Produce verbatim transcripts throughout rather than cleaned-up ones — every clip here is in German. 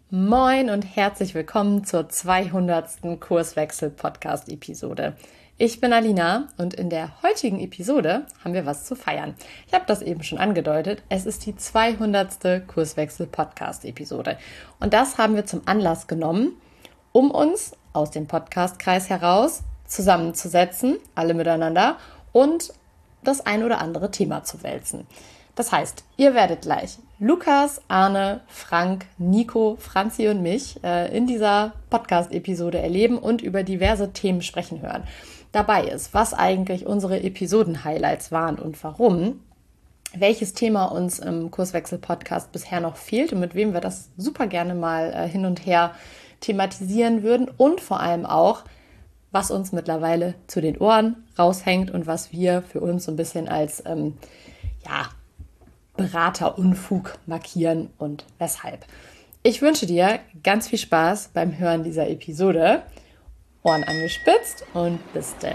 Moin und herzlich willkommen zur zweihundertsten Kurswechsel-Podcast-Episode. Ich bin Alina und in der heutigen Episode haben wir was zu feiern. Ich habe das eben schon angedeutet, es ist die zweihundertste Kurswechsel-Podcast-Episode. Und das haben wir zum Anlass genommen, um uns aus dem Podcastkreis heraus zusammenzusetzen, alle miteinander, und das ein oder andere Thema zu wälzen. Das heißt, ihr werdet gleich Lukas, Arne, Frank, Nico, Franzi und mich äh, in dieser Podcast-Episode erleben und über diverse Themen sprechen hören. Dabei ist, was eigentlich unsere Episoden-Highlights waren und warum, welches Thema uns im Kurswechsel-Podcast bisher noch fehlt und mit wem wir das super gerne mal äh, hin und her thematisieren würden und vor allem auch, was uns mittlerweile zu den Ohren raushängt und was wir für uns so ein bisschen als, ähm, ja, Beraterunfug markieren und weshalb. Ich wünsche dir ganz viel Spaß beim Hören dieser Episode. Ohren angespitzt und bis denn.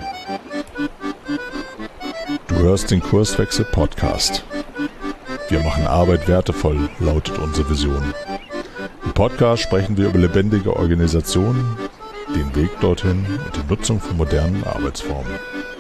Du hörst den Kurswechsel Podcast. Wir machen Arbeit wertevoll, lautet unsere Vision. Im Podcast sprechen wir über lebendige Organisationen, den Weg dorthin und die Nutzung von modernen Arbeitsformen.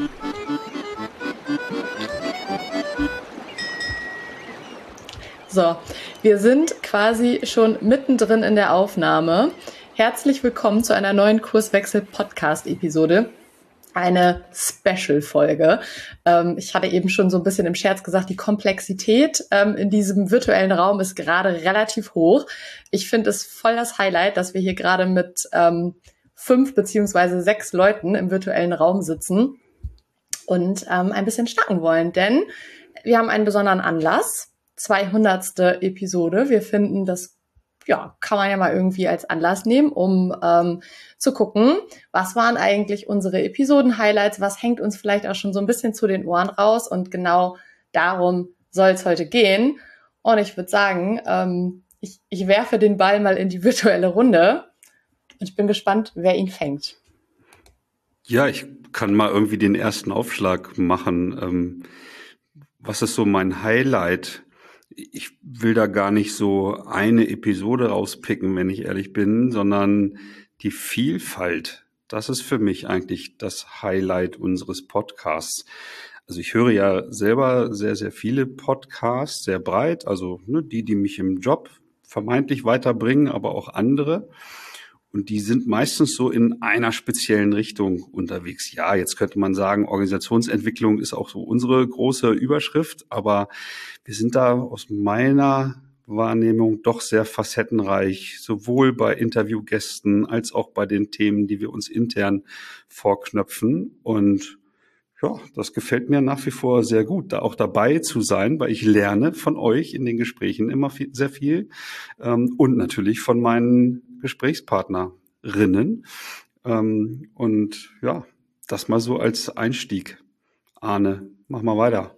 So, wir sind quasi schon mittendrin in der Aufnahme. Herzlich willkommen zu einer neuen Kurswechsel-Podcast-Episode. Eine Special-Folge. Ähm, ich hatte eben schon so ein bisschen im Scherz gesagt, die Komplexität ähm, in diesem virtuellen Raum ist gerade relativ hoch. Ich finde es voll das Highlight, dass wir hier gerade mit ähm, fünf beziehungsweise sechs Leuten im virtuellen Raum sitzen und ähm, ein bisschen schnacken wollen, denn wir haben einen besonderen Anlass. zweihundertste Episode. Wir finden, das ja, kann man ja mal irgendwie als Anlass nehmen, um ähm, zu gucken, was waren eigentlich unsere Episoden-Highlights, was hängt uns vielleicht auch schon so ein bisschen zu den Ohren raus, und genau darum soll es heute gehen. Und ich würde sagen, ähm, ich, ich werfe den Ball mal in die virtuelle Runde und ich bin gespannt, wer ihn fängt. Ja, ich kann mal irgendwie den ersten Aufschlag machen. Ähm, was ist so mein Highlight? Ich will da gar nicht so eine Episode rauspicken, wenn ich ehrlich bin, sondern die Vielfalt. Das ist für mich eigentlich das Highlight unseres Podcasts. Also ich höre ja selber sehr, sehr viele Podcasts, sehr breit, also ne, die, die mich im Job vermeintlich weiterbringen, aber auch andere. Und die sind meistens so in einer speziellen Richtung unterwegs. Ja, jetzt könnte man sagen, Organisationsentwicklung ist auch so unsere große Überschrift, aber wir sind da aus meiner Wahrnehmung doch sehr facettenreich, sowohl bei Interviewgästen als auch bei den Themen, die wir uns intern vorknöpfen. Und ja, das gefällt mir nach wie vor sehr gut, da auch dabei zu sein, weil ich lerne von euch in den Gesprächen immer viel, sehr viel ähm, und natürlich von meinen Gesprächspartnerinnen. Ähm, und ja, das mal so als Einstieg. Arne, mach mal weiter.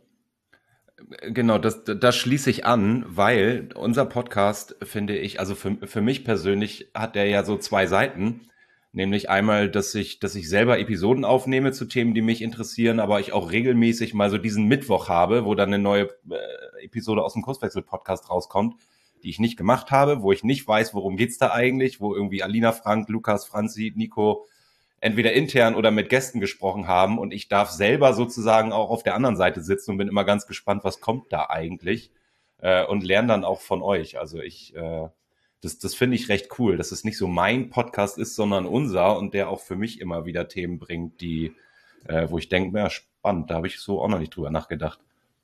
Genau, das, das schließe ich an, weil unser Podcast, finde ich, also für, für mich persönlich hat der ja so zwei Seiten. Nämlich einmal, dass ich, dass ich selber Episoden aufnehme zu Themen, die mich interessieren, aber ich auch regelmäßig mal so diesen Mittwoch habe, wo dann eine neue äh, Episode aus dem Kurswechsel-Podcast rauskommt, die ich nicht gemacht habe, wo ich nicht weiß, worum geht's da eigentlich, wo irgendwie Alina, Frank, Lukas, Franzi, Nico entweder intern oder mit Gästen gesprochen haben, und ich darf selber sozusagen auch auf der anderen Seite sitzen und bin immer ganz gespannt, was kommt da eigentlich, äh, und lerne dann auch von euch. Also ich... Äh, Das, das finde ich recht cool, dass es nicht so mein Podcast ist, sondern unser, und der auch für mich immer wieder Themen bringt, die, äh, wo ich denke, ja, spannend, da habe ich so auch noch nicht drüber nachgedacht.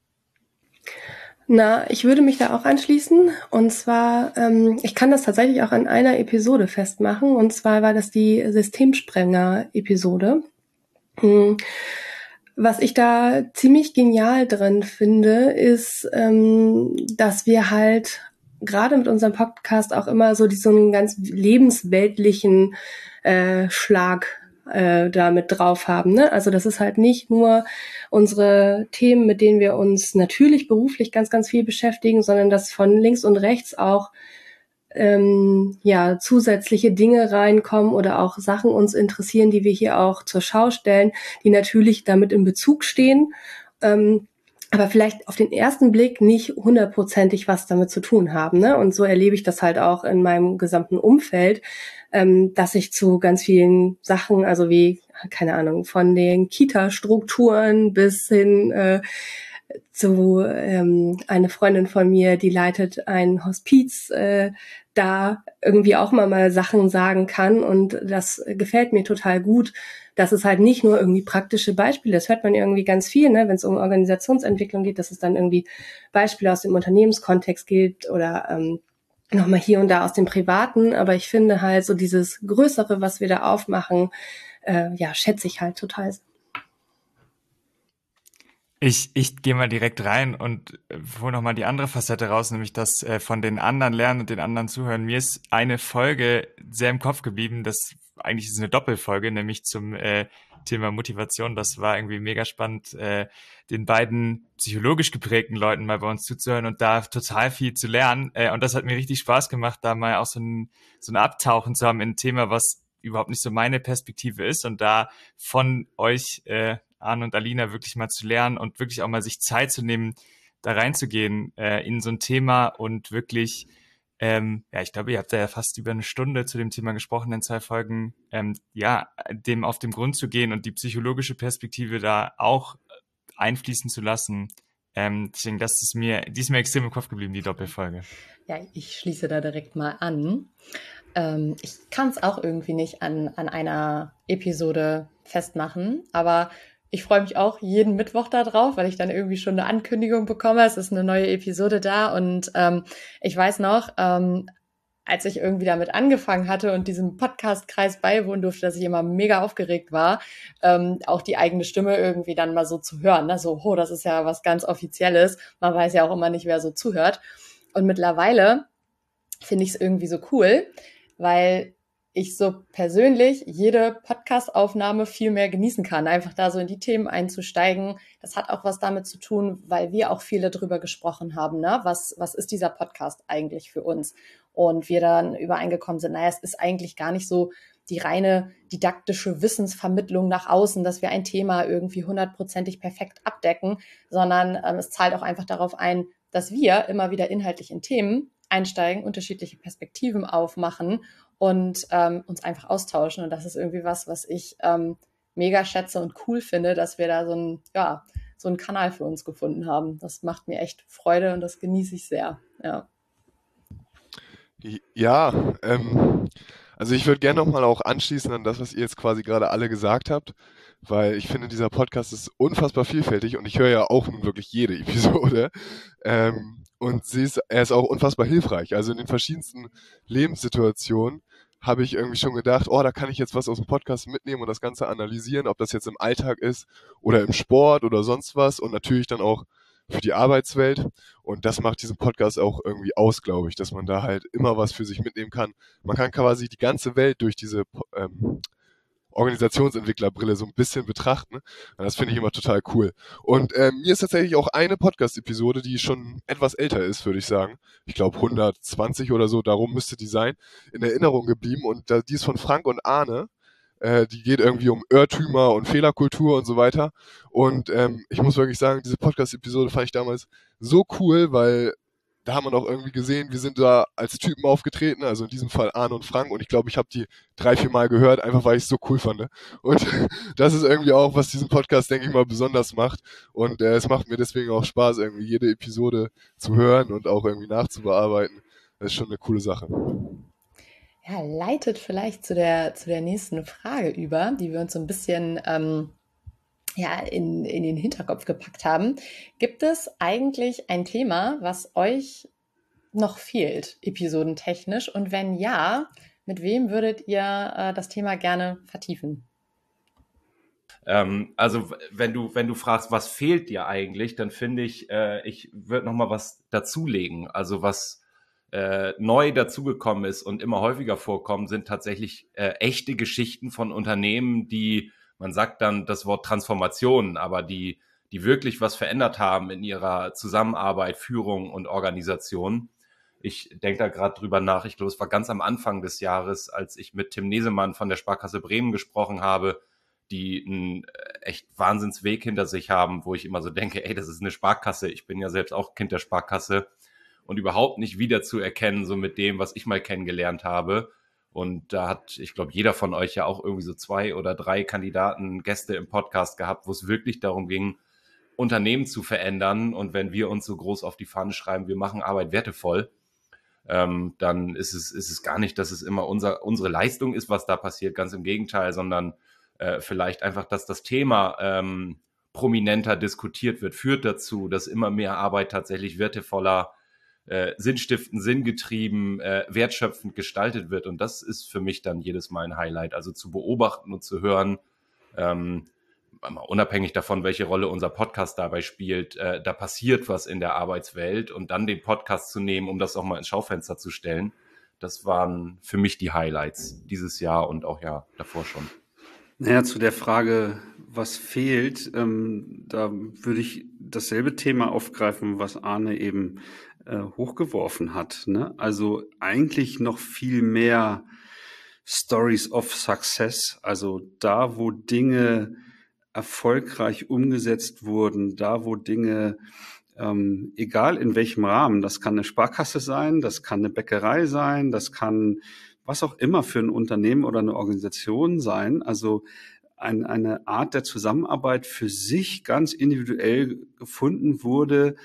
Na, ich würde mich da auch anschließen, und zwar, ähm, ich kann das tatsächlich auch an einer Episode festmachen, und zwar war das die Systemsprenger-Episode. Hm. Was ich da ziemlich genial drin finde, ist, ähm, dass wir halt gerade mit unserem Podcast auch immer so diesen ganz lebensweltlichen äh, Schlag äh, da mit drauf haben, ne? Also das ist halt nicht nur unsere Themen, mit denen wir uns natürlich beruflich ganz, ganz viel beschäftigen, sondern dass von links und rechts auch ähm, ja zusätzliche Dinge reinkommen oder auch Sachen uns interessieren, die wir hier auch zur Schau stellen, die natürlich damit in Bezug stehen. Ähm, aber vielleicht auf den ersten Blick nicht hundertprozentig was damit zu tun haben. Ne? Und so erlebe ich das halt auch in meinem gesamten Umfeld, ähm, dass ich zu ganz vielen Sachen, also wie, keine Ahnung, von den Kita-Strukturen bis hin äh, zu ähm, eine Freundin von mir, die leitet ein Hospiz, äh, da irgendwie auch mal mal Sachen sagen kann, und das gefällt mir total gut, dass es halt nicht nur irgendwie praktische Beispiele, das hört man irgendwie ganz viel, ne, wenn es um Organisationsentwicklung geht, dass es dann irgendwie Beispiele aus dem Unternehmenskontext gibt oder ähm, nochmal hier und da aus dem Privaten, aber ich finde halt so dieses Größere, was wir da aufmachen, äh, ja, schätze ich halt total. Ich, ich gehe mal direkt rein und hole nochmal die andere Facette raus, nämlich das äh, von den anderen lernen und den anderen zuhören. Mir ist eine Folge sehr im Kopf geblieben, das eigentlich ist eine Doppelfolge, nämlich zum äh, Thema Motivation. Das war irgendwie mega spannend, äh, den beiden psychologisch geprägten Leuten mal bei uns zuzuhören und da total viel zu lernen. Äh, und das hat mir richtig Spaß gemacht, da mal auch so ein, so ein Abtauchen zu haben in ein Thema, was überhaupt nicht so meine Perspektive ist, und da von euch, äh, Arne und Alina, wirklich mal zu lernen und wirklich auch mal sich Zeit zu nehmen, da reinzugehen äh, in so ein Thema und wirklich, ähm, ja, ich glaube, ihr habt da ja fast über eine Stunde zu dem Thema gesprochen in zwei Folgen, ähm, ja, dem auf den Grund zu gehen und die psychologische Perspektive da auch einfließen zu lassen. Ähm, deswegen, das ist mir, die ist mir extrem im Kopf geblieben, die Doppelfolge. Ja, ich schließe da direkt mal an. Ähm, ich kann es auch irgendwie nicht an, an einer Episode festmachen, aber ich freue mich auch jeden Mittwoch da drauf, weil ich dann irgendwie schon eine Ankündigung bekomme. Es ist eine neue Episode da, und ähm, ich weiß noch, ähm, als ich irgendwie damit angefangen hatte und diesem Podcast-Kreis beiwohnen durfte, dass ich immer mega aufgeregt war, ähm, auch die eigene Stimme irgendwie dann mal so zu hören. Ne? So, oh, das ist ja was ganz Offizielles. Man weiß ja auch immer nicht, wer so zuhört. Und mittlerweile finde ich es irgendwie so cool, weil ich so persönlich jede Podcast-Aufnahme viel mehr genießen kann, einfach da so in die Themen einzusteigen. Das hat auch was damit zu tun, weil wir auch viele drüber gesprochen haben, ne? Was, was ist dieser Podcast eigentlich für uns? Und wir dann übereingekommen sind, naja, es ist eigentlich gar nicht so die reine didaktische Wissensvermittlung nach außen, dass wir ein Thema irgendwie hundertprozentig perfekt abdecken, sondern ähm, es zahlt auch einfach darauf ein, dass wir immer wieder inhaltlich in Themen einsteigen, unterschiedliche Perspektiven aufmachen und ähm, uns einfach austauschen. Und das ist irgendwie was, was ich ähm, mega schätze und cool finde, dass wir da so ein, ja, so einen Kanal für uns gefunden haben. Das macht mir echt Freude und das genieße ich sehr. Ja, ja ähm, also ich würde gerne nochmal auch anschließen an das, was ihr jetzt quasi gerade alle gesagt habt, weil ich finde, dieser Podcast ist unfassbar vielfältig und ich höre ja auch nun wirklich jede Episode. Ähm, und sie ist, er ist auch unfassbar hilfreich. Also in den verschiedensten Lebenssituationen habe ich irgendwie schon gedacht, oh, da kann ich jetzt was aus dem Podcast mitnehmen und das Ganze analysieren, ob das jetzt im Alltag ist oder im Sport oder sonst was, und natürlich dann auch für die Arbeitswelt. Und das macht diesen Podcast auch irgendwie aus, glaube ich, dass man da halt immer was für sich mitnehmen kann. Man kann quasi die ganze Welt durch diese ähm, Organisationsentwicklerbrille so ein bisschen betrachten. Und das finde ich immer total cool. Und ähm, mir ist tatsächlich auch eine Podcast-Episode, die schon etwas älter ist, würde ich sagen. Ich glaube hundertzwanzig oder so, darum müsste die sein, in Erinnerung geblieben. Und da, die ist von Frank und Arne. Äh, die geht irgendwie um Irrtümer und Fehlerkultur und so weiter. Und ähm, ich muss wirklich sagen, diese Podcast-Episode fand ich damals so cool, weil da haben wir auch irgendwie gesehen, wir sind da als Typen aufgetreten, also in diesem Fall Arne und Frank, und ich glaube, ich habe die drei, vier Mal gehört, einfach weil ich es so cool fand. Und das ist irgendwie auch, was diesen Podcast, denke ich mal, besonders macht, und äh, es macht mir deswegen auch Spaß, irgendwie jede Episode zu hören und auch irgendwie nachzubearbeiten. Das ist schon eine coole Sache. Ja, leitet vielleicht zu der, zu der nächsten Frage über, die wir uns so ein bisschen ähm, ja, in, in den Hinterkopf gepackt haben. Gibt es eigentlich ein Thema, was euch noch fehlt, episodentechnisch? Und wenn ja, mit wem würdet ihr äh, das Thema gerne vertiefen? Ähm, also wenn du, wenn du fragst, was fehlt dir eigentlich, dann finde ich, äh, ich würde noch mal was dazulegen. Also was äh, neu dazugekommen ist und immer häufiger vorkommen, sind tatsächlich äh, echte Geschichten von Unternehmen, die, man sagt dann das Wort Transformation, aber die, die wirklich was verändert haben in ihrer Zusammenarbeit, Führung und Organisation. Ich denke da gerade drüber nach. Ich glaube, es war ganz am Anfang des Jahres, als ich mit Tim Nesemann von der Sparkasse Bremen gesprochen habe, die einen echt Wahnsinnsweg hinter sich haben, wo ich immer so denke, ey, das ist eine Sparkasse. Ich bin ja selbst auch Kind der Sparkasse und überhaupt nicht wiederzuerkennen, so mit dem, was ich mal kennengelernt habe. Und da hat, ich glaube, jeder von euch ja auch irgendwie so zwei oder drei Kandidaten, Gäste im Podcast gehabt, wo es wirklich darum ging, Unternehmen zu verändern. Und wenn wir uns so groß auf die Fahne schreiben, wir machen Arbeit wertevoll, ähm, dann ist es, ist es gar nicht, dass es immer unser, unsere Leistung ist, was da passiert, ganz im Gegenteil, sondern äh, vielleicht einfach, dass das Thema ähm, prominenter diskutiert wird, führt dazu, dass immer mehr Arbeit tatsächlich wertevoller, äh, sinnstiftend, sinngetrieben, äh, wertschöpfend gestaltet wird. Und das ist für mich dann jedes Mal ein Highlight, also zu beobachten und zu hören, ähm, unabhängig davon, welche Rolle unser Podcast dabei spielt, äh, da passiert was in der Arbeitswelt und dann den Podcast zu nehmen, um das auch mal ins Schaufenster zu stellen, das waren für mich die Highlights dieses Jahr und auch ja davor schon. Naja, zu der Frage, was fehlt, ähm, da würde ich dasselbe Thema aufgreifen, was Arne eben äh, hochgeworfen hat, ne? Also eigentlich noch viel mehr Stories of Success, also da, wo Dinge erfolgreich umgesetzt wurden, da wo Dinge, ähm, egal in welchem Rahmen, das kann eine Sparkasse sein, das kann eine Bäckerei sein, das kann was auch immer für ein Unternehmen oder eine Organisation sein, also ein, eine Art der Zusammenarbeit für sich ganz individuell gefunden wurde,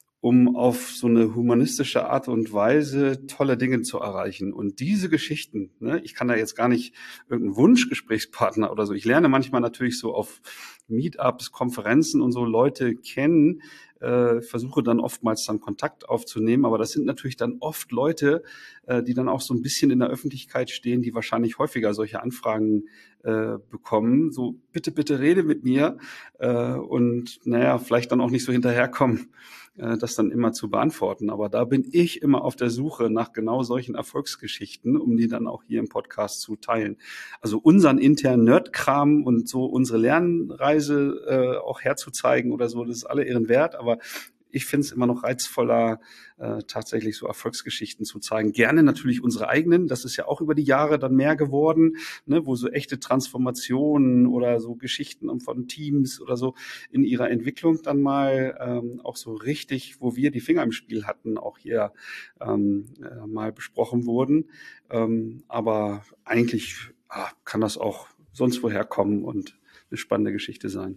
um auf so eine humanistische Art und Weise tolle Dinge zu erreichen. Und diese Geschichten, ne, ich kann da jetzt gar nicht irgendeinen Wunschgesprächspartner oder so, ich lerne manchmal natürlich so auf Meetups, Konferenzen und so Leute kennen, äh, versuche dann oftmals dann Kontakt aufzunehmen, aber das sind natürlich dann oft Leute, äh, die dann auch so ein bisschen in der Öffentlichkeit stehen, die wahrscheinlich häufiger solche Anfragen äh, bekommen, so bitte, bitte rede mit mir äh, und naja, vielleicht dann auch nicht so hinterherkommen, das dann immer zu beantworten. Aber da bin ich immer auf der Suche nach genau solchen Erfolgsgeschichten, um die dann auch hier im Podcast zu teilen. Also unseren internen Nerdkram und so unsere Lernreise äh, auch herzuzeigen oder so, das ist alle Ehren wert, aber ich finde es immer noch reizvoller, äh, tatsächlich so Erfolgsgeschichten zu zeigen. Gerne natürlich unsere eigenen, das ist ja auch über die Jahre dann mehr geworden, ne, wo so echte Transformationen oder so Geschichten von Teams oder so in ihrer Entwicklung dann mal ähm, auch so richtig, wo wir die Finger im Spiel hatten, auch hier ähm, äh, mal besprochen wurden. Ähm, aber eigentlich ah, kann das auch sonst woher kommen und eine spannende Geschichte sein.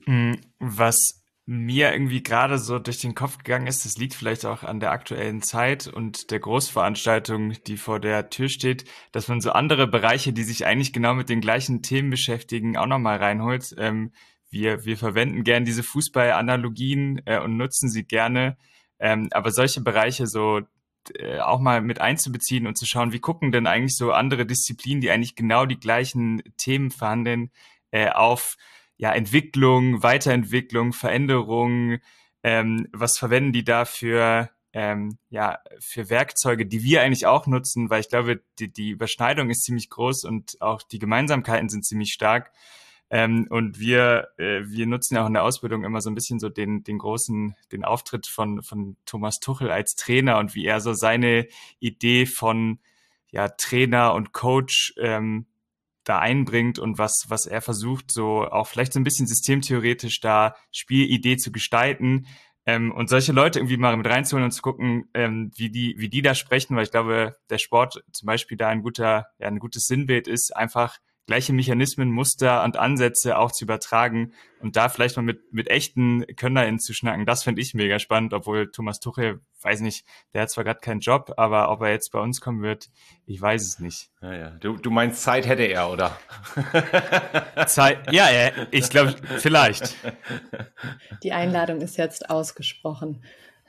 Was mir irgendwie gerade so durch den Kopf gegangen ist, das liegt vielleicht auch an der aktuellen Zeit und der Großveranstaltung, die vor der Tür steht, dass man so andere Bereiche, die sich eigentlich genau mit den gleichen Themen beschäftigen, auch nochmal reinholt. Ähm, wir, wir verwenden gern diese Fußballanalogien äh, und nutzen sie gerne, ähm, aber solche Bereiche so äh, auch mal mit einzubeziehen und zu schauen, wie gucken denn eigentlich so andere Disziplinen, die eigentlich genau die gleichen Themen verhandeln, äh, auf ja, Entwicklung, Weiterentwicklung, Veränderung, ähm, was verwenden die da für, ähm, ja, für Werkzeuge, die wir eigentlich auch nutzen, weil ich glaube, die, die Überschneidung ist ziemlich groß und auch die Gemeinsamkeiten sind ziemlich stark. Ähm, und wir, äh, wir nutzen ja auch in der Ausbildung immer so ein bisschen so den, den großen, den Auftritt von, von Thomas Tuchel als Trainer und wie er so seine Idee von, ja, Trainer und Coach, ähm, da einbringt und was, was er versucht, so auch vielleicht so ein bisschen systemtheoretisch da Spielidee zu gestalten, ähm, und solche Leute irgendwie mal mit reinzuholen und zu gucken, ähm, wie die, wie die da sprechen, weil ich glaube, der Sport zum Beispiel da ein guter, ja, ein gutes Sinnbild ist, einfach gleiche Mechanismen, Muster und Ansätze auch zu übertragen und da vielleicht mal mit, mit echten KönnerInnen zu schnacken. Das finde ich mega spannend, obwohl Thomas Tuchel, weiß nicht, der hat zwar gerade keinen Job, aber ob er jetzt bei uns kommen wird, ich weiß es nicht. Ja, ja. Du, du meinst, Zeit hätte er, oder? Zeit, ja, ja, ich glaube, vielleicht. Die Einladung ist jetzt ausgesprochen.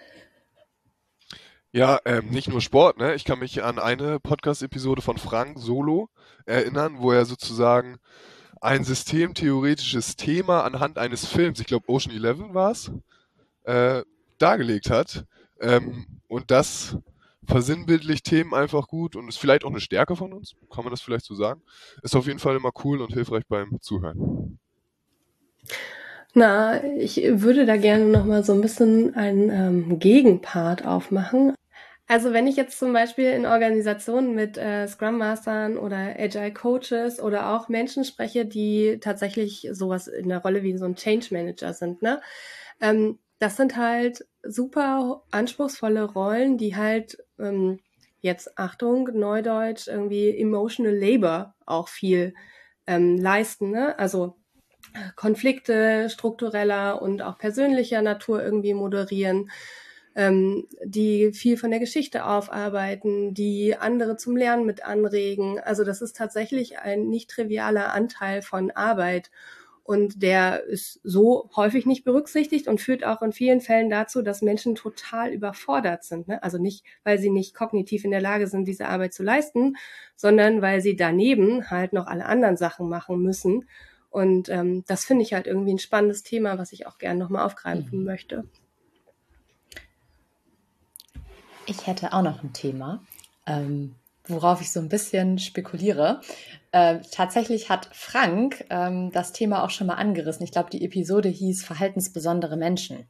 Ja, ähm, nicht nur Sport, ne? Ich kann mich an eine Podcast-Episode von Frank Solo erinnern, wo er sozusagen ein systemtheoretisches Thema anhand eines Films, ich glaube Ocean Eleven war es, äh, dargelegt hat. Ähm, und das versinnbildlicht Themen einfach gut und ist vielleicht auch eine Stärke von uns, kann man das vielleicht so sagen. Ist auf jeden Fall immer cool und hilfreich beim Zuhören. Na, ich würde da gerne nochmal so ein bisschen einen ähm, Gegenpart aufmachen. Also wenn ich jetzt zum Beispiel in Organisationen mit äh, Scrum Mastern oder Agile Coaches oder auch Menschen spreche, die tatsächlich sowas in der Rolle wie so ein Change Manager sind, ne? Ähm, das sind halt super anspruchsvolle Rollen, die halt ähm, jetzt, Achtung, Neudeutsch, irgendwie emotional labor auch viel ähm, leisten, ne? Also Konflikte struktureller und auch persönlicher Natur irgendwie moderieren, ähm, die viel von der Geschichte aufarbeiten, die andere zum Lernen mit anregen. Also das ist tatsächlich ein nicht trivialer Anteil von Arbeit. Und der ist so häufig nicht berücksichtigt und führt auch in vielen Fällen dazu, dass Menschen total überfordert sind. Ne? Also nicht, weil sie nicht kognitiv in der Lage sind, diese Arbeit zu leisten, sondern weil sie daneben halt noch alle anderen Sachen machen müssen. Und ähm, das finde ich halt irgendwie ein spannendes Thema, was ich auch gerne nochmal aufgreifen mhm. möchte. Ich hätte auch noch ein Thema, ähm, worauf ich so ein bisschen spekuliere. Äh, tatsächlich hat Frank ähm, das Thema auch schon mal angerissen. Ich glaube, die Episode hieß Verhaltensbesondere Menschen.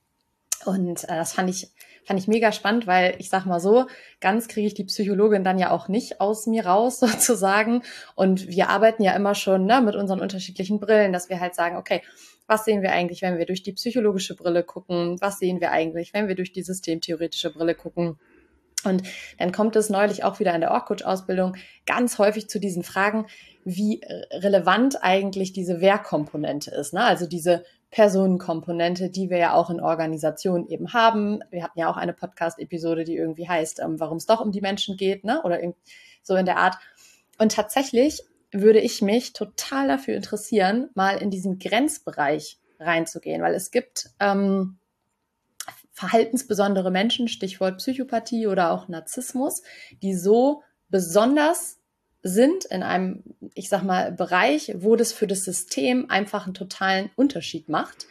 Und äh, das fand ich, fand ich mega spannend, weil ich sag mal so, ganz kriege ich die Psychologin dann ja auch nicht aus mir raus sozusagen. Und wir arbeiten ja immer schon ne, mit unseren unterschiedlichen Brillen, dass wir halt sagen, okay, was sehen wir eigentlich, wenn wir durch die psychologische Brille gucken? Was sehen wir eigentlich, wenn wir durch die systemtheoretische Brille gucken? Und dann kommt es neulich auch wieder in der Org-Coach-Ausbildung ganz häufig zu diesen Fragen, wie relevant eigentlich diese Wer-Komponente ist, ne? Also diese Personenkomponente, die wir ja auch in Organisationen eben haben. Wir hatten ja auch eine Podcast-Episode, die irgendwie heißt, ähm, warum es doch um die Menschen geht, ne? Oder so in der Art. Und tatsächlich würde ich mich total dafür interessieren, mal in diesen Grenzbereich reinzugehen, weil es gibt ähm, verhaltensbesondere Menschen, Stichwort Psychopathie oder auch Narzissmus, die so besonders sind in einem, ich sag mal, Bereich, wo das für das System einfach einen totalen Unterschied macht.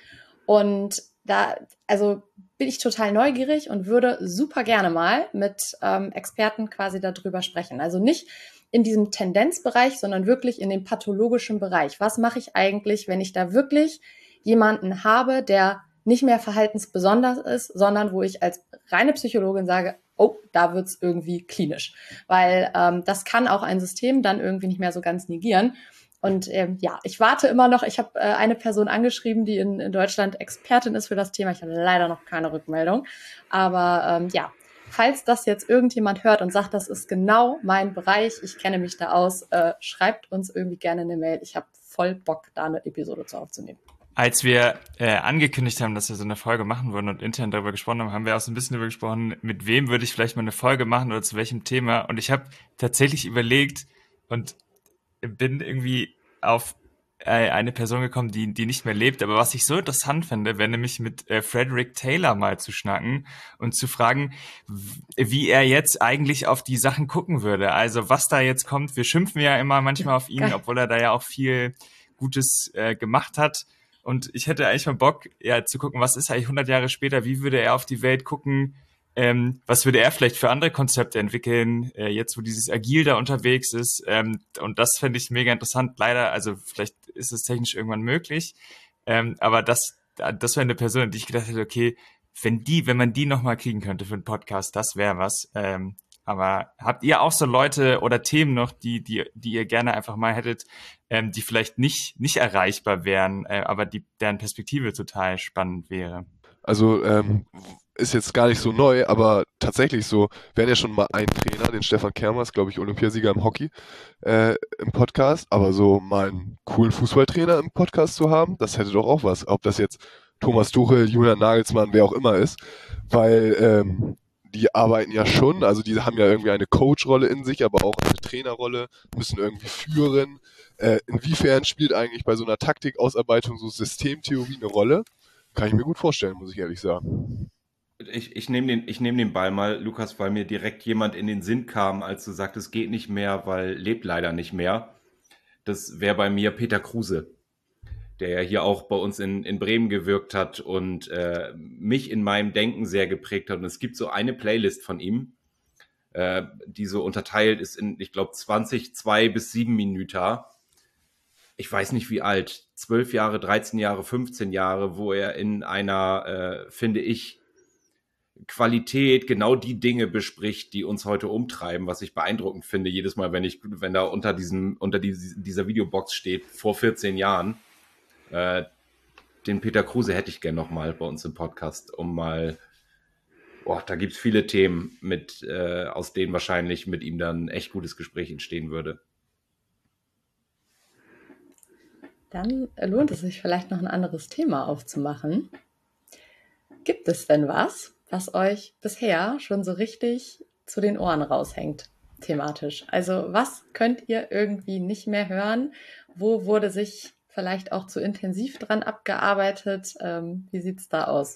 Und da, also bin ich total neugierig und würde super gerne mal mit ähm, Experten quasi darüber sprechen. Also nicht in diesem Tendenzbereich, sondern wirklich in dem pathologischen Bereich. Was mache ich eigentlich, wenn ich da wirklich jemanden habe, der nicht mehr verhaltensbesonders ist, sondern wo ich als reine Psychologin sage, oh, da wird's irgendwie klinisch. Weil ähm, das kann auch ein System dann irgendwie nicht mehr so ganz negieren. Und ähm, ja, ich warte immer noch. Ich habe äh, eine Person angeschrieben, die in, in Deutschland Expertin ist für das Thema. Ich habe leider noch keine Rückmeldung. Aber ähm, ja, falls das jetzt irgendjemand hört und sagt, das ist genau mein Bereich, ich kenne mich da aus, äh, schreibt uns irgendwie gerne eine Mail. Ich habe voll Bock, da eine Episode zu aufzunehmen. Als wir äh, angekündigt haben, dass wir so eine Folge machen würden und intern darüber gesprochen haben, haben wir auch so ein bisschen darüber gesprochen, mit wem würde ich vielleicht mal eine Folge machen oder zu welchem Thema. Und ich habe tatsächlich überlegt und bin irgendwie auf äh, eine Person gekommen, die die nicht mehr lebt. Aber was ich so interessant finde, wäre nämlich mit äh, Frederick Taylor mal zu schnacken und zu fragen, wie er jetzt eigentlich auf die Sachen gucken würde. Also was da jetzt kommt. Wir schimpfen ja immer manchmal auf ihn, obwohl er da ja auch viel Gutes äh, gemacht hat. Und ich hätte eigentlich mal Bock, ja, zu gucken, was ist eigentlich hundert Jahre später, wie würde er auf die Welt gucken, ähm, was würde er vielleicht für andere Konzepte entwickeln, äh, jetzt wo dieses Agil da unterwegs ist. Ähm, und das fände ich mega interessant. Leider, also vielleicht ist es technisch irgendwann möglich, ähm, aber das, das wäre eine Person, die ich gedacht hätte, okay, wenn die, wenn man die nochmal kriegen könnte für einen Podcast, das wäre was. Ähm, aber habt ihr auch so Leute oder Themen noch, die, die, die ihr gerne einfach mal hättet, ähm, die vielleicht nicht, nicht erreichbar wären, äh, aber die, deren Perspektive total spannend wäre? Also ähm, ist jetzt gar nicht so neu, aber tatsächlich so, wir hatten ja schon mal einen Trainer, den Stefan Kermers, glaube ich, Olympiasieger im Hockey, äh, im Podcast, aber so mal einen coolen Fußballtrainer im Podcast zu haben, das hätte doch auch was. Ob das jetzt Thomas Tuchel, Julian Nagelsmann, wer auch immer ist, weil ähm, die arbeiten ja schon, also die haben ja irgendwie eine Coach-Rolle in sich, aber auch eine Trainerrolle, müssen irgendwie führen. Äh, inwiefern spielt eigentlich bei so einer Taktikausarbeitung so Systemtheorie eine Rolle? Kann ich mir gut vorstellen, muss ich ehrlich sagen. Ich, ich nehme den, ich nehm den Ball mal, Lukas, weil mir direkt jemand in den Sinn kam, als du sagtest, es geht nicht mehr, weil lebt leider nicht mehr. Das wäre bei mir Peter Kruse, der ja hier auch bei uns in, in Bremen gewirkt hat und äh, mich in meinem Denken sehr geprägt hat. Und es gibt so eine Playlist von ihm, äh, die so unterteilt ist in, ich glaube, zwanzig, zwei bis sieben Minuten. Ich weiß nicht wie alt, zwölf Jahre, dreizehn Jahre, fünfzehn Jahre, wo er in einer, äh, finde ich, Qualität genau die Dinge bespricht, die uns heute umtreiben, was ich beeindruckend finde, jedes Mal, wenn ich, wenn da unter diesem, unter die, dieser Videobox steht, vor vierzehn Jahren, äh, den Peter Kruse hätte ich gern noch mal bei uns im Podcast, um mal, boah, da gibt's viele Themen, mit, äh, aus denen wahrscheinlich mit ihm dann ein echt gutes Gespräch entstehen würde. Dann lohnt es sich vielleicht noch ein anderes Thema aufzumachen. Gibt es denn was, was euch bisher schon so richtig zu den Ohren raushängt, thematisch? Also was könnt ihr irgendwie nicht mehr hören? Wo wurde sich vielleicht auch zu intensiv dran abgearbeitet? Ähm, wie sieht's da aus?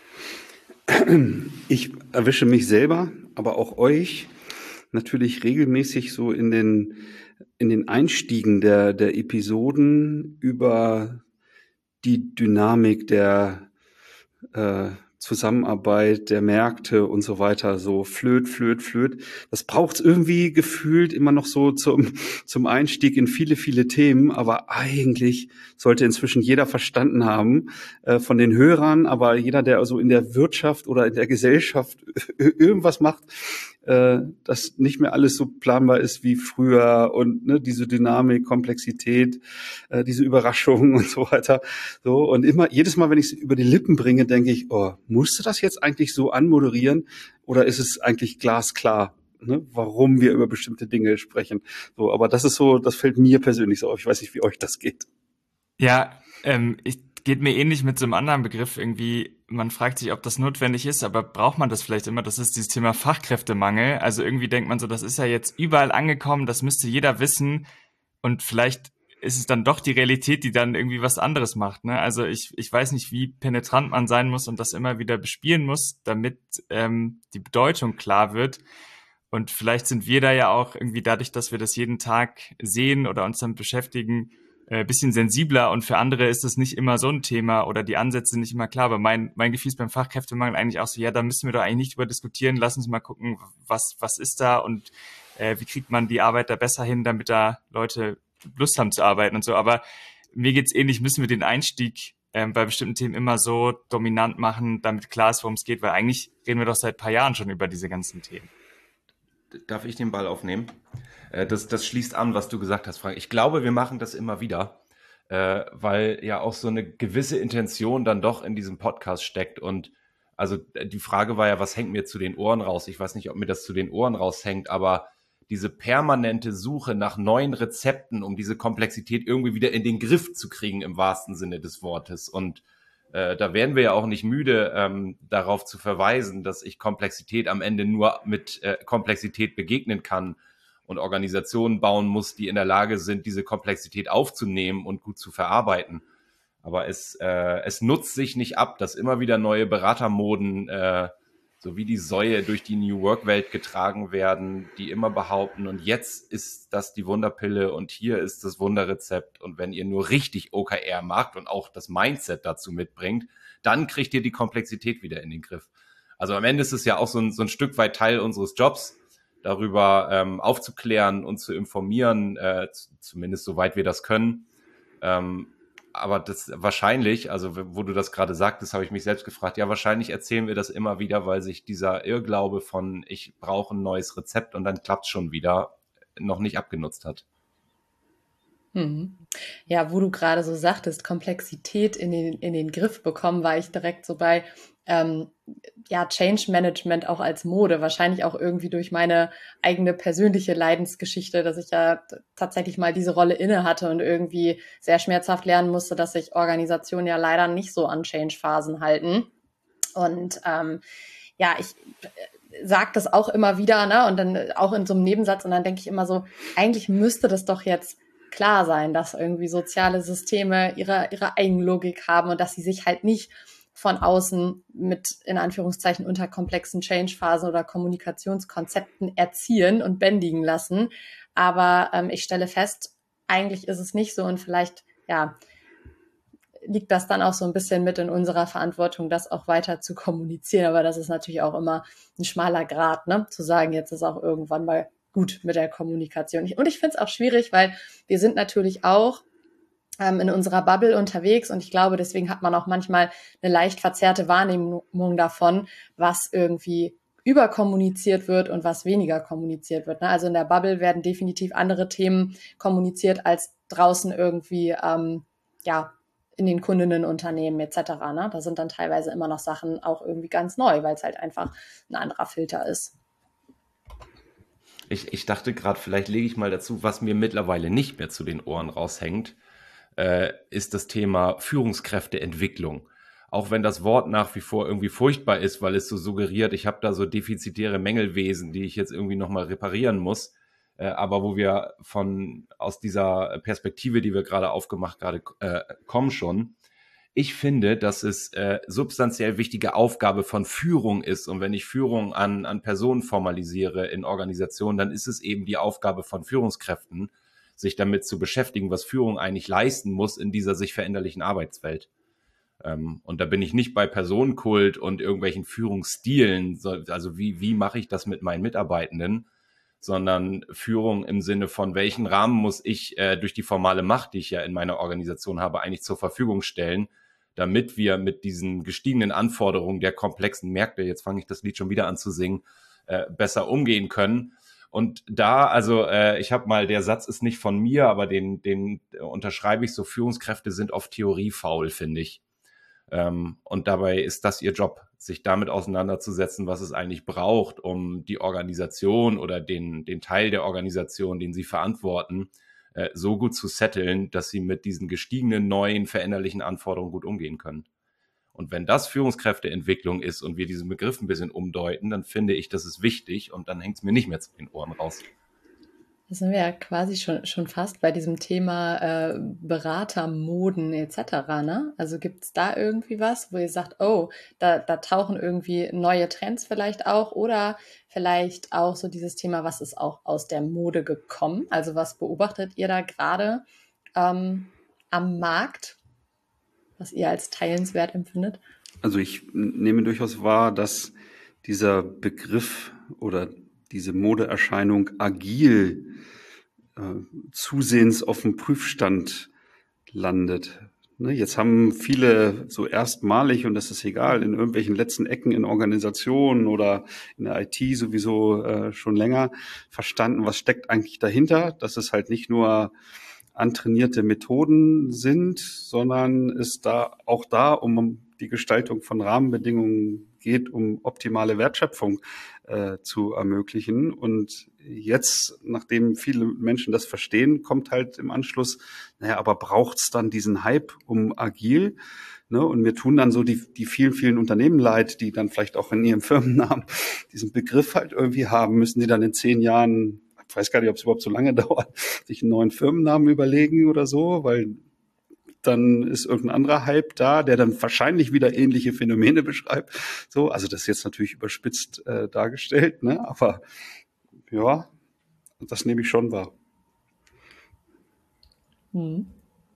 Ich erwische mich selber, aber auch euch natürlich regelmäßig so in den in den Einstiegen der der Episoden über die Dynamik der äh, Zusammenarbeit der Märkte und so weiter, so flöt, flöt, flöt. Das braucht's irgendwie gefühlt immer noch so zum, zum Einstieg in viele, viele Themen. Aber eigentlich sollte inzwischen jeder verstanden haben, äh, von den Hörern, aber jeder, der also in der Wirtschaft oder in der Gesellschaft irgendwas macht, äh, dass nicht mehr alles so planbar ist wie früher und ne, diese Dynamik, Komplexität, äh, diese Überraschungen und so weiter. So und immer jedes Mal, wenn ich es über die Lippen bringe, denke ich, oh, musst du das jetzt eigentlich so anmoderieren oder ist es eigentlich glasklar, ne, warum wir über bestimmte Dinge sprechen? So, aber das ist so, das fällt mir persönlich so auf. Ich weiß nicht, wie euch das geht. Ja, ähm, ich geht mir ähnlich mit so einem anderen Begriff irgendwie. Man fragt sich, ob das notwendig ist, aber braucht man das vielleicht immer? Das ist dieses Thema Fachkräftemangel. Also irgendwie denkt man so, das ist ja jetzt überall angekommen, das müsste jeder wissen. Und vielleicht ist es dann doch die Realität, die dann irgendwie was anderes macht. Ne? Also ich, ich weiß nicht, wie penetrant man sein muss und das immer wieder bespielen muss, damit ähm, die Bedeutung klar wird. Und vielleicht sind wir da ja auch irgendwie dadurch, dass wir das jeden Tag sehen oder uns damit beschäftigen, ein bisschen sensibler und für andere ist es nicht immer so ein Thema oder die Ansätze sind nicht immer klar, aber mein, mein Gefühl ist beim Fachkräftemangel eigentlich auch so, ja, da müssen wir doch eigentlich nicht drüber diskutieren, lass uns mal gucken, was, was ist da und äh, wie kriegt man die Arbeit da besser hin, damit da Leute Lust haben zu arbeiten und so, aber mir geht's ähnlich, müssen wir den Einstieg ähm, bei bestimmten Themen immer so dominant machen, damit klar ist, worum es geht, weil eigentlich reden wir doch seit ein paar Jahren schon über diese ganzen Themen. Darf ich den Ball aufnehmen? Das, das schließt an, was du gesagt hast, Frank. Ich glaube, wir machen das immer wieder, äh, weil ja auch so eine gewisse Intention dann doch in diesem Podcast steckt. Und also die Frage war ja, was hängt mir zu den Ohren raus? Ich weiß nicht, ob mir das zu den Ohren raushängt, aber diese permanente Suche nach neuen Rezepten, um diese Komplexität irgendwie wieder in den Griff zu kriegen, im wahrsten Sinne des Wortes. Und äh, da werden wir ja auch nicht müde, ähm, darauf zu verweisen, dass ich Komplexität am Ende nur mit äh, Komplexität begegnen kann und Organisationen bauen muss, die in der Lage sind, diese Komplexität aufzunehmen und gut zu verarbeiten. Aber es, äh, es nutzt sich nicht ab, dass immer wieder neue Beratermoden äh, so wie die Säue durch die New Work-Welt getragen werden, die immer behaupten, und jetzt ist das die Wunderpille und hier ist das Wunderrezept. Und wenn ihr nur richtig O K R macht und auch das Mindset dazu mitbringt, dann kriegt ihr die Komplexität wieder in den Griff. Also am Ende ist es ja auch so ein, so ein Stück weit Teil unseres Jobs, darüber ähm, aufzuklären und zu informieren, äh, z- zumindest soweit wir das können. Ähm, aber das wahrscheinlich, also wo du das gerade sagtest, habe ich mich selbst gefragt, ja, wahrscheinlich erzählen wir das immer wieder, weil sich dieser Irrglaube von ich brauche ein neues Rezept und dann klappt es schon wieder, noch nicht abgenutzt hat. Mhm. Ja, wo du gerade so sagtest, Komplexität in den, in den Griff bekommen, war ich direkt so bei ähm, ja, Change Management auch als Mode, wahrscheinlich auch irgendwie durch meine eigene persönliche Leidensgeschichte, dass ich ja t- tatsächlich mal diese Rolle inne hatte und irgendwie sehr schmerzhaft lernen musste, dass sich Organisationen ja leider nicht so an Change-Phasen halten. Und ähm, ja, ich sage das auch immer wieder, ne? Und dann auch in so einem Nebensatz und dann denke ich immer so, eigentlich müsste das doch jetzt klar sein, dass irgendwie soziale Systeme ihre, ihre Eigenlogik haben und dass sie sich halt nicht von außen mit, in Anführungszeichen, unter komplexen Change-Phasen oder Kommunikationskonzepten erziehen und bändigen lassen. Aber ähm, ich stelle fest, eigentlich ist es nicht so und vielleicht, ja, liegt das dann auch so ein bisschen mit in unserer Verantwortung, das auch weiter zu kommunizieren. Aber das ist natürlich auch immer ein schmaler Grat, ne? Zu sagen, jetzt ist auch irgendwann mal gut mit der Kommunikation. Und ich finde es auch schwierig, weil wir sind natürlich auch ähm, in unserer Bubble unterwegs und ich glaube, deswegen hat man auch manchmal eine leicht verzerrte Wahrnehmung davon, was irgendwie überkommuniziert wird und was weniger kommuniziert wird. Ne? Also in der Bubble werden definitiv andere Themen kommuniziert als draußen irgendwie, ähm, ja, in den Kundinnenunternehmen et cetera. Ne? Da sind dann teilweise immer noch Sachen auch irgendwie ganz neu, weil es halt einfach ein anderer Filter ist. Ich, ich dachte gerade, vielleicht lege ich mal dazu, was mir mittlerweile nicht mehr zu den Ohren raushängt, äh, ist das Thema Führungskräfteentwicklung. Auch wenn das Wort nach wie vor irgendwie furchtbar ist, weil es so suggeriert, ich habe da so defizitäre Mängelwesen, die ich jetzt irgendwie nochmal reparieren muss. Äh, aber wo wir von aus dieser Perspektive, die wir gerade aufgemacht gerade äh, kommen schon, ich finde, dass es äh, substanziell wichtige Aufgabe von Führung ist. Und wenn ich Führung an, an Personen formalisiere in Organisationen, dann ist es eben die Aufgabe von Führungskräften, sich damit zu beschäftigen, was Führung eigentlich leisten muss in dieser sich veränderlichen Arbeitswelt. Ähm, und da bin ich nicht bei Personenkult und irgendwelchen Führungsstilen, so, also wie, wie mache ich das mit meinen Mitarbeitenden, sondern Führung im Sinne von, welchen Rahmen muss ich äh, durch die formale Macht, die ich ja in meiner Organisation habe, eigentlich zur Verfügung stellen, damit wir mit diesen gestiegenen Anforderungen der komplexen Märkte, jetzt fange ich das Lied schon wieder an zu singen, äh, besser umgehen können. Und da, also äh, ich habe mal, der Satz ist nicht von mir, aber den, den unterschreibe ich so, Führungskräfte sind oft theoriefaul, finde ich. Ähm, und dabei ist das ihr Job, sich damit auseinanderzusetzen, was es eigentlich braucht, um die Organisation oder den, den Teil der Organisation, den sie verantworten, äh, so gut zu setteln, dass sie mit diesen gestiegenen, neuen, veränderlichen Anforderungen gut umgehen können. Und wenn das Führungskräfteentwicklung ist und wir diesen Begriff ein bisschen umdeuten, dann finde ich, das ist wichtig und dann hängt es mir nicht mehr zu den Ohren raus. Da sind wir ja quasi schon, schon fast bei diesem Thema äh, Beratermoden et cetera. Ne? Also gibt es da irgendwie was, wo ihr sagt, oh, da, da tauchen irgendwie neue Trends vielleicht auch oder vielleicht auch so dieses Thema, was ist auch aus der Mode gekommen? Also was beobachtet ihr da gerade ähm, am Markt, was ihr als teilenswert empfindet? Also ich nehme durchaus wahr, dass dieser Begriff oder diese Modeerscheinung agil äh, zusehends auf dem Prüfstand landet. Ne, jetzt haben viele so erstmalig, und das ist egal, in irgendwelchen letzten Ecken in Organisationen oder in der I T sowieso äh, schon länger verstanden, was steckt eigentlich dahinter, dass es halt nicht nur antrainierte Methoden sind, sondern es da auch da um die Gestaltung von Rahmenbedingungen geht, um optimale Wertschöpfung äh, zu ermöglichen. Und jetzt, nachdem viele Menschen das verstehen, kommt halt im Anschluss, naja, aber braucht's dann diesen Hype um agil? Ne? Und mir tun dann so die, die vielen, vielen Unternehmen leid, die dann vielleicht auch in ihrem Firmennamen diesen Begriff halt irgendwie haben, müssen die dann in zehn Jahren, ich weiß gar nicht, ob es überhaupt so lange dauert, sich einen neuen Firmennamen überlegen oder so, weil dann ist irgendein anderer Hype da, der dann wahrscheinlich wieder ähnliche Phänomene beschreibt. So, also das ist jetzt natürlich überspitzt äh, dargestellt, ne? Aber ja, das nehme ich schon wahr. Hm.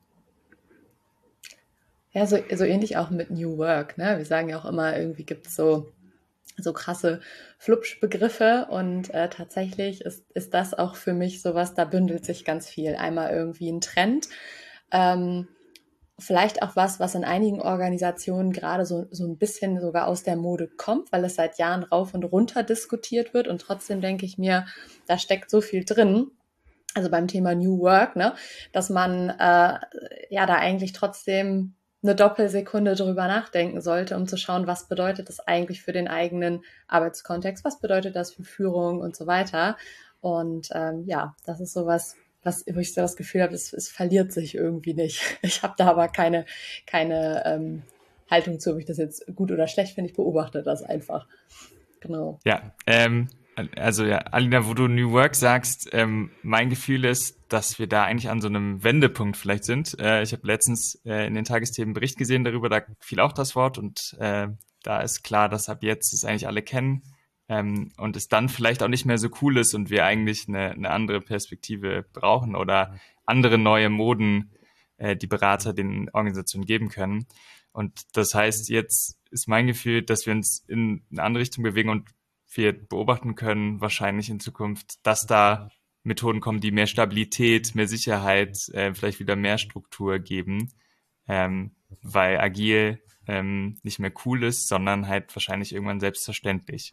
Ja, so, so ähnlich auch mit New Work. Ne? Wir sagen ja auch immer, irgendwie gibt es so so krasse Flupschbegriffe und äh, tatsächlich ist, ist das auch für mich sowas, da bündelt sich ganz viel. Einmal irgendwie ein Trend, ähm, vielleicht auch was, was in einigen Organisationen gerade so, so ein bisschen sogar aus der Mode kommt, weil es seit Jahren rauf und runter diskutiert wird und trotzdem denke ich mir, da steckt so viel drin, also beim Thema New Work, ne, dass man äh, ja da eigentlich trotzdem eine Doppelsekunde drüber nachdenken sollte, um zu schauen, was bedeutet das eigentlich für den eigenen Arbeitskontext, was bedeutet das für Führung und so weiter. Und ähm, ja, das ist sowas, was, wo ich so das Gefühl habe, es, es verliert sich irgendwie nicht. Ich habe da aber keine, keine ähm, Haltung zu, ob ich das jetzt gut oder schlecht finde. Ich beobachte das einfach. Genau. Ja, ähm, also ja, Alina, wo du New Work sagst, ähm, mein Gefühl ist, dass wir da eigentlich an so einem Wendepunkt vielleicht sind. Äh, ich habe letztens äh, in den Tagesthemen einen Bericht gesehen darüber, da fiel auch das Wort und äh, da ist klar, dass ab jetzt es eigentlich alle kennen ähm, und es dann vielleicht auch nicht mehr so cool ist und wir eigentlich eine, eine andere Perspektive brauchen oder andere neue Moden, äh, die Berater den Organisationen geben können. Und das heißt, jetzt ist mein Gefühl, dass wir uns in eine andere Richtung bewegen und wir beobachten können wahrscheinlich in Zukunft, dass da Methoden kommen, die mehr Stabilität, mehr Sicherheit, äh, vielleicht wieder mehr Struktur geben, ähm, weil agil ähm, nicht mehr cool ist, sondern halt wahrscheinlich irgendwann selbstverständlich.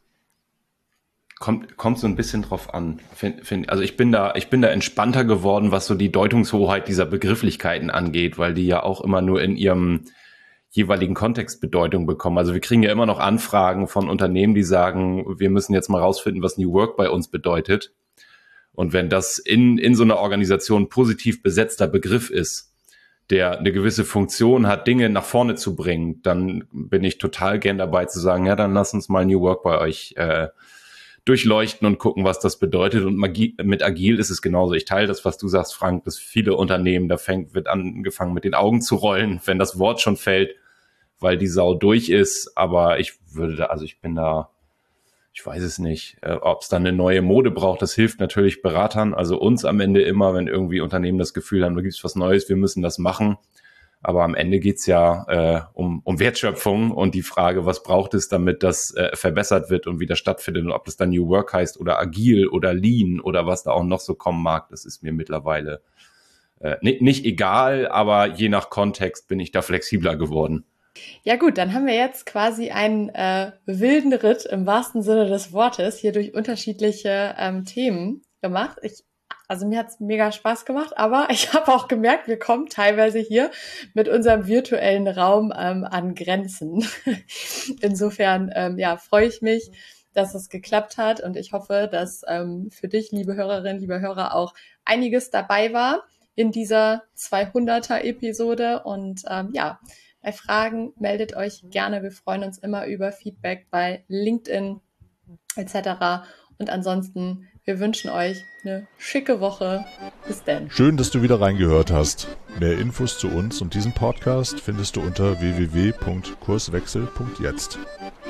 Kommt, kommt so ein bisschen drauf an. Find, find, also ich bin da, ich bin da entspannter geworden, was so die Deutungshoheit dieser Begrifflichkeiten angeht, weil die ja auch immer nur in ihrem jeweiligen Kontext Bedeutung bekommen. Also wir kriegen ja immer noch Anfragen von Unternehmen, die sagen, wir müssen jetzt mal rausfinden, was New Work bei uns bedeutet. Und wenn das in, in so einer Organisation positiv besetzter Begriff ist, der eine gewisse Funktion hat, Dinge nach vorne zu bringen, dann bin ich total gern dabei zu sagen, ja, dann lass uns mal New Work bei euch äh, durchleuchten und gucken, was das bedeutet. Und Magie, mit Agil ist es genauso. Ich teile das, was du sagst, Frank, dass viele Unternehmen, da fängt, wird angefangen mit den Augen zu rollen, wenn das Wort schon fällt, weil die Sau durch ist. Aber ich würde da, also ich bin da, ich weiß es nicht, äh, ob es dann eine neue Mode braucht. Das hilft natürlich Beratern, also uns am Ende immer, wenn irgendwie Unternehmen das Gefühl haben, da gibt es was Neues, wir müssen das machen. Aber am Ende geht's ja äh, um, um Wertschöpfung und die Frage, was braucht es, damit das äh, verbessert wird und wieder stattfindet. Und ob das dann New Work heißt oder Agil oder Lean oder was da auch noch so kommen mag, das ist mir mittlerweile äh, nicht, nicht egal, aber je nach Kontext bin ich da flexibler geworden. Ja gut, dann haben wir jetzt quasi einen äh, wilden Ritt im wahrsten Sinne des Wortes hier durch unterschiedliche ähm, Themen gemacht. Ich Also mir hat's mega Spaß gemacht, aber ich habe auch gemerkt, wir kommen teilweise hier mit unserem virtuellen Raum ähm, an Grenzen. Insofern ähm, ja, freue ich mich, dass es geklappt hat und ich hoffe, dass ähm, für dich, liebe Hörerinnen, liebe Hörer, auch einiges dabei war in dieser zweihunderter-Episode. Und ähm, ja, bei Fragen meldet euch gerne. Wir freuen uns immer über Feedback bei LinkedIn et cetera. Und ansonsten, wir wünschen euch eine schicke Woche. Bis dann. Schön, dass du wieder reingehört hast. Mehr Infos zu uns und diesem Podcast findest du unter w w w punkt kurswechsel punkt jetzt.